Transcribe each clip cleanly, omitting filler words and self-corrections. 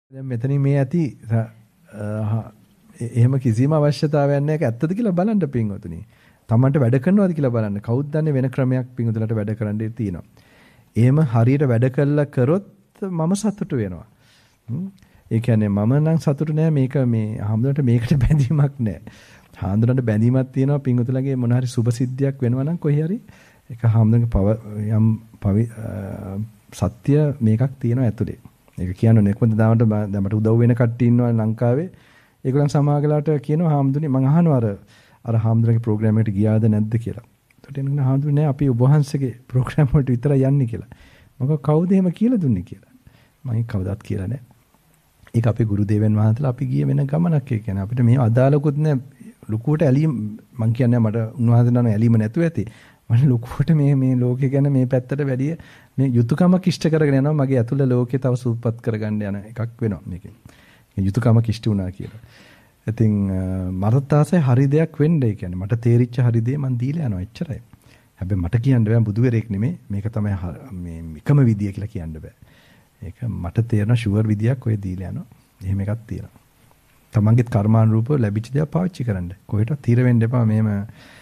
දැන් මෙතනින් මේ ඇති එහෙම කිසිම අවශ්‍යතාවයක් නැහැ. ඒක ඇත්තද කියලා බලන්න පින්වතුනි. තමන්ට වැඩ කරනවද කියලා බලන්න. කවුද දන්නේ වෙන ක්‍රමයක් පින්වතුන්ට වැඩ කරන්න තියෙනවා. එහෙම හරියට වැඩ කළා කරොත් මම සතුටු වෙනවා. ඒ කියන්නේ මම නම් සතුටු නෑ මේක මේ හාමුදුරන්ට මේකට බැඳීමක් නෑ. හාමුදුරන්ට බැඳීමක් තියෙනවා පින්වතුන්ලගේ මොන හරි සුබ සිද්ධියක් වෙනවා නම් කොහේ හරි ඒක හාමුදුරන්ගේ යම් සත්‍ය මේකක් තියෙනවා ඇතුලේ. ඒක කියන්නේ නෙක්මද දාමට දැන් මට උදව් වෙන කට්ටිය ඉන්නවා ලංකාවේ. ඒගොල්ලන් සමාගලාට කියනවා හාමුදුරනේ මං අහනවා අර හාමුදුරන්ගේ ප්‍රෝග්‍රෑම් එකට ගියාද නැද්ද කියලා. එතකොට එනකන් හාමුදුරනේ අපි ඔබ වහන්සේගේ ප්‍රෝග්‍රෑම් වලට විතරයි යන්නේ කියලා. මම කවුද එහෙම කියලා දුන්නේ කියලා. මම කවදාවත් කියලා නැහැ. ඒක අපේ ගුරු දේවයන් වහන්සේලා අපි ගියේ වෙන ගමනක්. ඒ කියන්නේ අපිට මේ අදාළකුත් නැහැ. ලුකුවට ඇලීම මං කියන්නේ මට උන්වහන්සේ නන ඇලීම නැතුව ඇති. මම ලුකුවට මේ ලෝකේ ගැන මේ පැත්තට වැඩිය මේ යුතුයකමක් ඉෂ්ට කරගෙන යනවා. මගේ ඇතුළේ ලෝකේ තව සූපපත් කරගන්න යන එකක් වෙනවා මේකෙන්. යුතුයකමක් ඉෂ්ට වුණා කියලා. ඉතින් මරත් ආසයි හරි දෙයක් වෙන්න. ඒ කියන්නේ මට තේරිච්ච හරි දේ මං දීලා යනවා එච්චරයි. හැබැයි මට කියන්න බෑ බුදුවරයෙක් නෙමෙයි මේක තමයි මේ එකම විදිය කියලා කියන්න බෑ. ඒක මට තේරෙන ෂුවර් විදියක් ඔය දීලා යනවා. එහෙම එකක් තියෙනවා. තමන්ගේත් කර්මානුරූපව ලැබිච්ච දේ පාවිච්චි කරන්න. කොහෙටවත් තීර වෙන්න එපා. මෙහෙම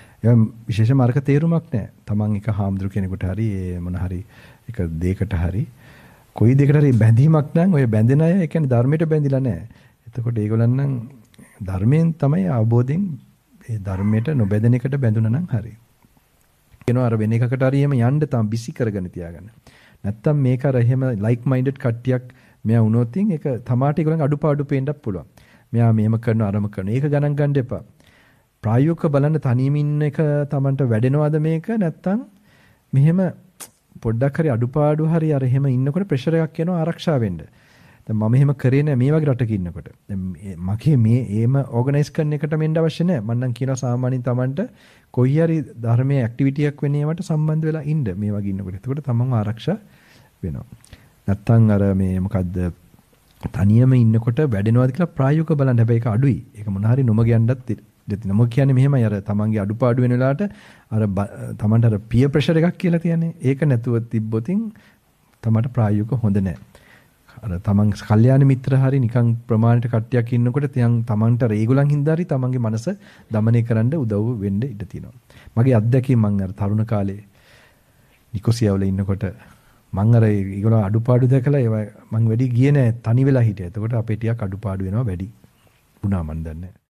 විශේෂ මාර්ග තේරුමක් නැහැ. තමන් එක හාමුදුරු කෙනෙකුට හරි මොන හරි එක දෙයකට හරි කොයි දෙයකට හරි බැඳීමක් නම් ඔය බැඳෙන අය ඒ කියන්නේ ධර්මයට බැඳිලා නැහැ. එතකොට ඒගොල්ලන් නම් ධර්මයෙන් තමයි අවබෝධයෙන් ඒ ධර්මයට නොබැඳෙන එකට බැඳුනා නම් හරි. කියනවා අර වෙන එකකට හරි එහෙම යන්න තම බිසි කරගෙන තියාගන්න. නැත්තම් මේක අර එහෙම ලයික් මයින්ඩඩ් කට්ටියක් මෙයා වුණොත් ඒක තමාට ඒගොල්ලන් අඩුපාඩු පේන්නත් පුළුවන්. මෙයා මෙහෙම කරනවා අරම කරනවා. ඒක ගණන් ගන්න එපා. ප්‍රායෝගිකව බලන්න තනියම ඉන්න එක Tamanට වැඩෙනවද මේක නැත්තම් මෙහෙම පොඩ්ඩක් හරි අඩුපාඩු හරි අර එහෙම ඉන්නකොට ප්‍රෙෂර් එකක් එනවා ආරක්ෂා වෙන්න. දැන් මම එහෙම කරේ නෑ මේ වගේ රටක ඉන්නකොට. දැන් මගේ මේ ඒම ඕගනයිස් කරන එකට මෙන්න අවශ්‍ය නෑ. මම නම් කියනවා සාමාන්‍යයෙන් Tamanට කොයි හරි ධර්මයේ ඇක්ටිවිටි එකක් වෙන ඒවට සම්බන්ධ වෙලා ඉන්න මේ වගේ ඉන්නකොට. එතකොට Taman ආරක්ෂා වෙනවා. නැත්තම් අර මේ මොකද්ද තනියම ඉන්නකොට වැඩෙනවද කියලා ප්‍රායෝගිකව බලන්න. හැබැයි ඒක අඩුයි. ඒක මොන හරි නොම කියන්නත් දෙතිනම කියන්නේ මෙහෙමයි අර තමන්ගේ අඩුපාඩු වෙන වෙලාවට අර තමන්ට අර පියර් ප්‍රෙෂර් එකක් කියලා තියන්නේ. ඒක නැතුව තිබ්බොතින් තමන්ට ප්‍රායෝගිකව හොඳ නැහැ. අර තමන් කල්යාණ මිත්‍ර හරි නිකන් ප්‍රමාණයට කට්ටියක් ඉන්නකොට තමන්ට ඒගොල්ලන් හින්දා හරි තමන්ගේ මනස দমনය කරන්න උදව් වෙන්න ඉඩ තියෙනවා. මගේ අත්දැකීම් මම අර තරුණ කාලේ නිකොසියාවල ඉන්නකොට මම අර ඒගොල්ලෝ අඩුපාඩු දැකලා ඒවා මම වැඩි ගියේ නැහැ තනි වෙලා හිටියා. එතකොට අපේ ටිකක් අඩුපාඩු වෙනවා වැඩි. වුණා මන් දන්නේ නැහැ.